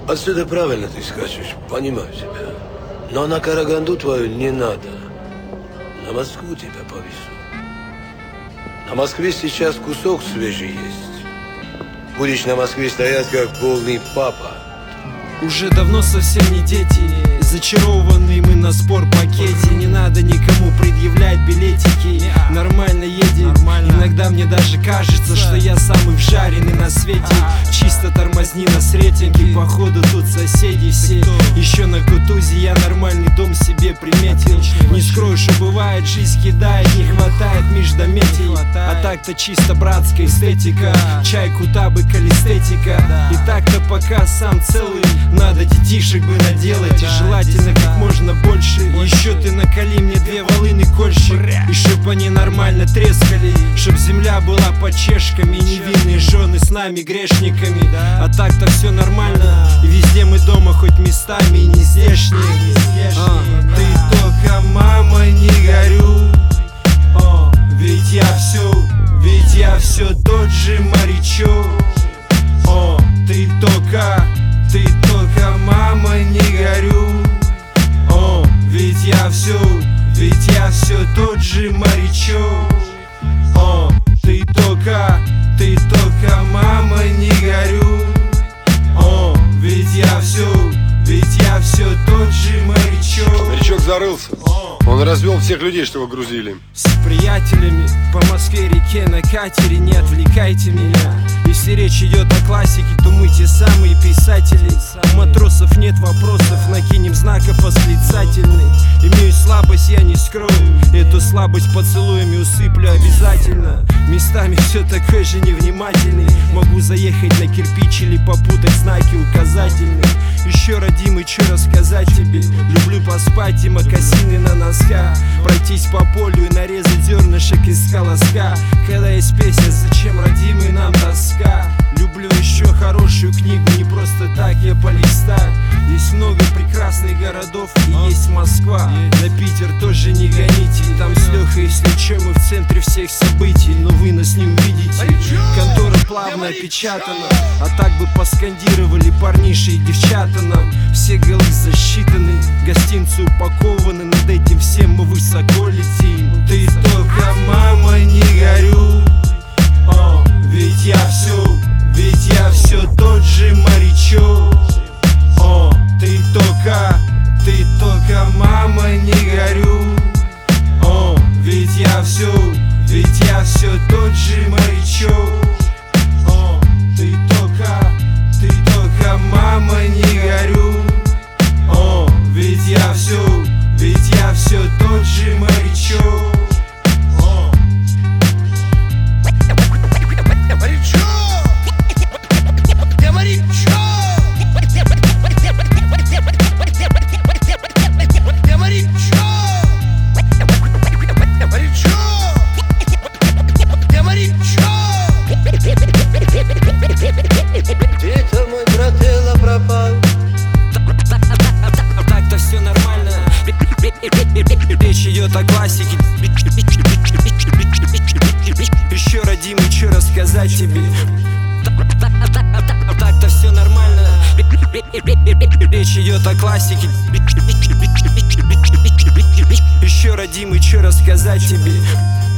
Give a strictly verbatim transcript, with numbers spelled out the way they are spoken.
Отсюда правильно ты скачешь, понимаю тебя. Но на Караганду твою не надо. На Москву тебя повезу. На Москве сейчас кусок свежий есть. Будешь на Москве стоять как полный папа. Уже давно совсем не дети, зачарованные мы на спорт-пакете. Не надо никому предъявлять билетики, нормально едем. Иногда мне даже кажется, что я самый вжаренный на свете. Чисто тормозни на сретеньки, походу тут соседи все. Еще на Кутузе я нормальный дом себе приметил. Не скрою, что бывает, жизнь кидает, не хватает междометий. А так-то чисто братская эстетика, чай, кутабы, калистетика. И так-то пока сам целый, надо детишек бы наделать, и желательно как можно больше. Еще ты наколи мне две волыны кольщик, и чтоб они нормально трескали, чтоб земля была под чешками, и невинные жены с нами грешниками. А так-то все нормально, и везде мы дома, хоть местами и не здешние. а, Ты только, мама, не горю, а, ведь я все, ведь я все тот же морячок. а, Ты только, ты только, мама, не горю, о, ведь я все, ведь я все тот же морячок. О, ты только, ты только, мама, не горю, о, ведь я все, ведь я все тот же морячок. Морячок зарылся. Он развел всех людей, что вы грузили. С приятелями по Москве-реке на катере, не отвлекайте меня. Если речь идет о классике, то мы те самые писатели. У матросов нет вопросов, накинем знаков восклицательный. Имею слабость, я не скрою, эту слабость поцелуями усыплю обязательно. Местами все такой же невнимательный, могу заехать на кирпич или попутать знаки указательные. Еще, родимый, что рассказать тебе? Люблю поспать и мокасины на носках, пройтись по полю и нарезать зернышек из колоска. Когда есть песня, зачем, родимый, нам тоска? Люблю еще хорошую книгу, не просто так я полистаю. Есть много прекрасных городов и есть Москва. На Питер тоже не гоните, там с Лехой, если че, мы в центре всех событий. Но вы нас не увидите, контора плавно опечатана. А так бы поскандировали парниши и девчата нам. Все голы засчитаны, гостинцы упакованы, над этим всем мы высоко летим. Ты только, мама, не горю, о, ведь я все, ведь я все тот же морячок. О, ты только, ты только, мама, не горю, о, ведь я все, ведь я все тот же морячок. О, ты только, ты только, мама, не горю, о, ведь я все, ведь я все тот же морячок. О. Морячок! Я морячок! Я морячок! Морячок! Я морячок! Где-то мой брателло пропал. Так-то все нормально, речь идет о классике. Еще, родимый, что рассказать тебе? Так-то все нормально, речь идет о классике. Еще, родимый, что рассказать тебе?